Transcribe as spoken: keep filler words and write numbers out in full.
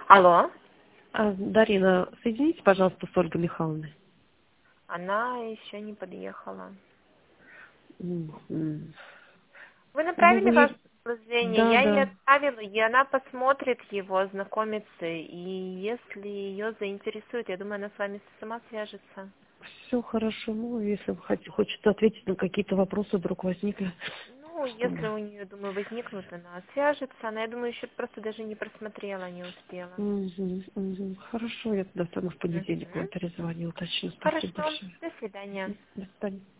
Алло. А, Дарина, соедините, пожалуйста, с Ольгой Михайловной. Она еще не подъехала. М-м. Вы Ну, направили ваше вы... предложение, Да, я ей да. отправила, и она посмотрит его, ознакомится, и если ее заинтересует, я думаю, она с вами сама свяжется. Все хорошо. Ну, если вы хот- хочет ответить на какие-то вопросы, вдруг возникли, Ну, если чтобы... у нее, думаю, возникнут, она свяжется. Она, я думаю, еще просто даже не просмотрела, не успела. Мгм, мгм. Хорошо, я тогда в понедельник вам Мгм. перезвоню, уточню. Спасибо Хорошо. большое. До свидания. До свидания.